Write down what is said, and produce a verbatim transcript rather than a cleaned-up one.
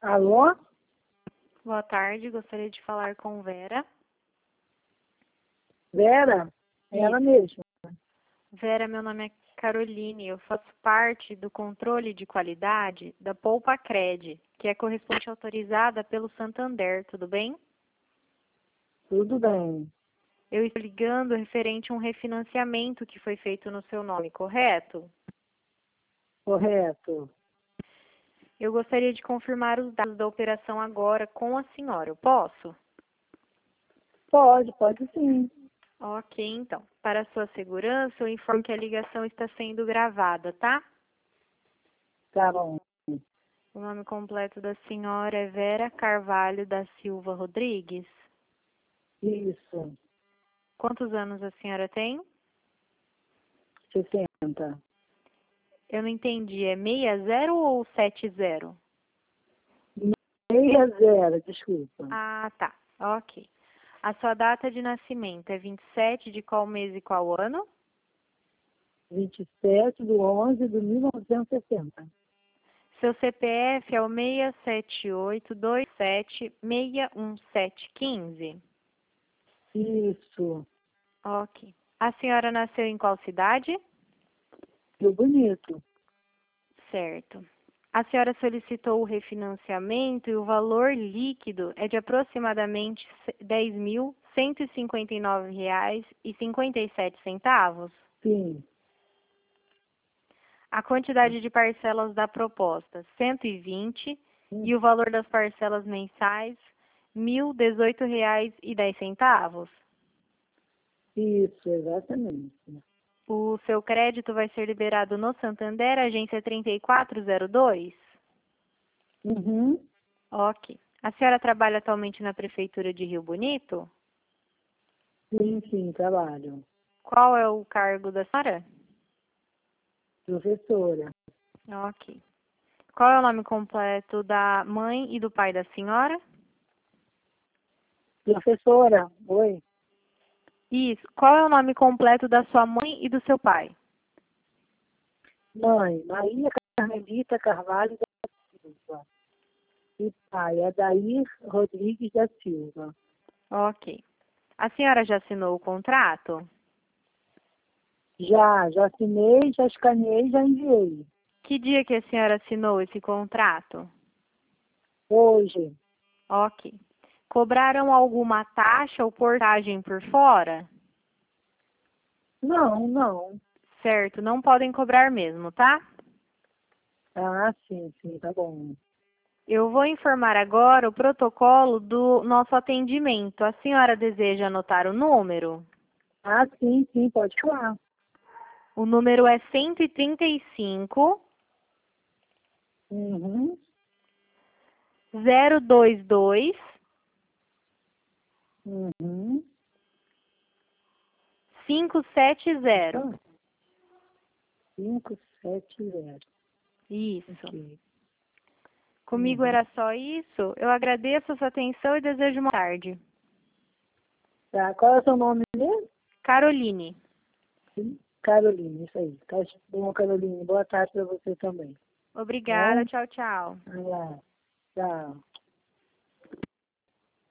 Alô? Boa tarde, gostaria de falar com Vera. Vera? É ela mesma. Vera, meu nome é Caroline, eu faço parte do controle de qualidade da Poupa Cred, que é correspondente autorizada pelo Santander, tudo bem? Tudo bem. Eu estou ligando referente a um refinanciamento que foi feito no seu nome, correto? Correto. Eu gostaria de confirmar os dados da operação agora com a senhora, eu posso? Pode, pode sim. Ok, então. Para a sua segurança, eu informo que a ligação está sendo gravada, tá? Tá bom. O nome completo da senhora é Vera Carvalho da Silva Rodrigues. Isso. Quantos anos a senhora tem? sessenta. Eu não entendi, é sessenta ou setenta? Meia zero, desculpa. Ah, tá. Ok. A sua data de nascimento é vinte e sete de qual mês e qual ano? vinte e sete de onze de mil novecentos e sessenta. Seu C P F é o seis sete oito dois sete seis um sete um cinco? Isso. Ok. A senhora nasceu em qual cidade? Rio Bonito. Certo. A senhora solicitou o refinanciamento e o valor líquido é de aproximadamente dez mil cento e cinquenta e nove reais e cinquenta e sete centavos. Sim. A quantidade de parcelas da proposta, cento e vinte, e o valor das parcelas mensais, mil e dezoito reais e dez centavos. Isso, exatamente. O seu crédito vai ser liberado no Santander, agência trinta e quatro zero dois? Uhum. Ok. A senhora trabalha atualmente na Prefeitura de Rio Bonito? Sim, sim, trabalho. Qual é o cargo da senhora? Professora. Ok. Qual é o nome completo da mãe e do pai da senhora? Professora, oi. Isso. Qual é o nome completo da sua mãe e do seu pai? Mãe, Maria Carmelita Carvalho da Silva. E pai, Adair Rodrigues da Silva. Ok. A senhora já assinou o contrato? Já, já assinei, já escaneei, já enviei. Que dia que a senhora assinou esse contrato? Hoje. Ok. Cobraram alguma taxa ou portagem por fora? Não, não. Certo, não podem cobrar mesmo, tá? Ah, sim, sim, tá bom. Eu vou informar agora o protocolo do nosso atendimento. A senhora deseja anotar o número? Ah, sim, sim, pode falar. O número é cento e trinta e cinco, Uhum, zero dois dois, uhum. cinco sete zero. cinco sete zero. Isso. Ok. Comigo Uhum. era só isso. Eu agradeço a sua atenção e desejo uma tarde. Tá, qual é o seu nome mesmo? Caroline. Sim, Carolina, isso aí. Tá bom, Carolina. Boa tarde para você também. Obrigada. Bom? Tchau, tchau. Ah, tchau.